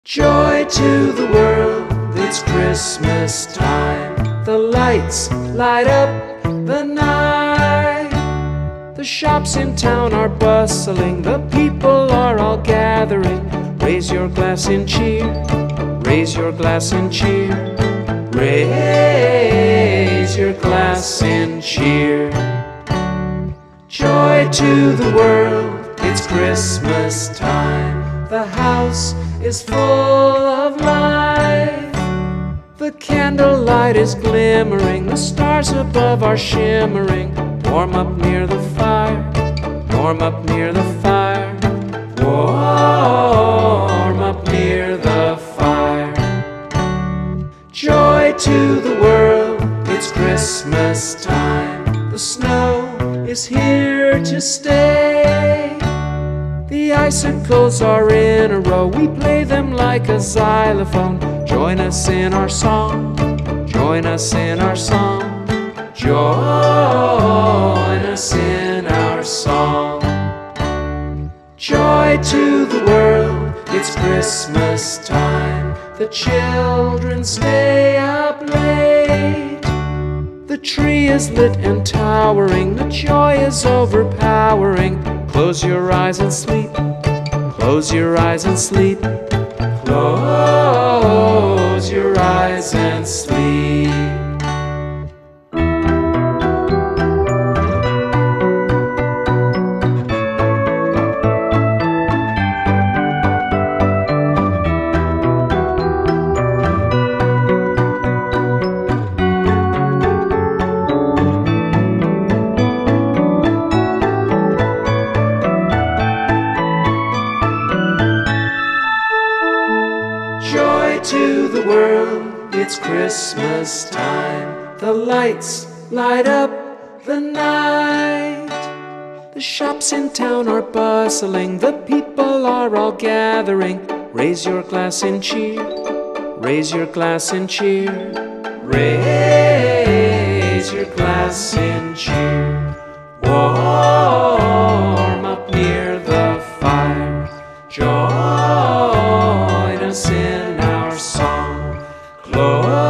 Joy to the world, it's Christmas time. The lights light up the night. The shops in town are bustling, the people are all gathering. Raise your glass and cheer, raise your glass and cheer. Raise your glass and cheer. Joy to the world, it's Christmas time. The house is full of light. The candlelight is glimmering, the stars above are shimmering. Warm up near the fire, warm up near the fire. Warm up near the fire. Joy to the world, it's Christmas time. The snow is here to stay. The icicles are in a row, we play them like a xylophone. Join us in our song, join us in our song. Join us in our song. Joy to the world, it's Christmas time. The children stay up late. The tree is lit and towering, the joy is overpowering. Close your eyes and sleep, close your eyes and sleep. Close your eyes and sleep. Joy to the world, it's Christmas time. The lights light up the night. The shops in town are bustling, the people are all gathering. Raise your glass and cheer, raise your glass and cheer. Raise your glass and cheer. Warm up near the fire. Join us in our song. Close